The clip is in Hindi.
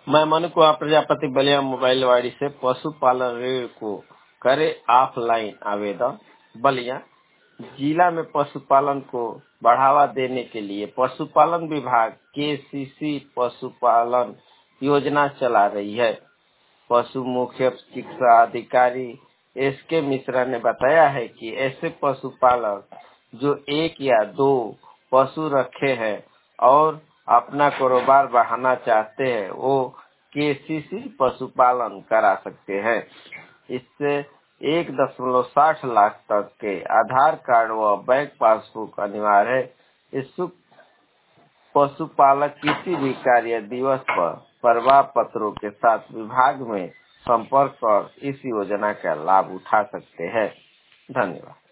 मैं मनु कुमार प्रजापति बलिया मोबाइल वाड़ी से पशुपालन ऋण को करे ऑफलाइन आवेदन। बलिया जिला में पशुपालन को बढ़ावा देने के लिए पशुपालन विभाग केसीसी पशुपालन योजना चला रही है। पशु मुख्य चिकित्सा अधिकारी एसके मिश्रा ने बताया है कि ऐसे पशुपालक जो एक या दो पशु रखे हैं और अपना कारोबार बढ़ाना चाहते हैं वो केसीसी पशुपालन करा सकते हैं। इससे 1.60 लाख तक के आधार कार्ड व बैंक पासबुक अनिवार्य है। इच्छुक पशुपालक किसी भी कार्य दिवस पर प्रवाह पत्रों के साथ विभाग में संपर्क कर इस योजना का लाभ उठा सकते हैं। धन्यवाद।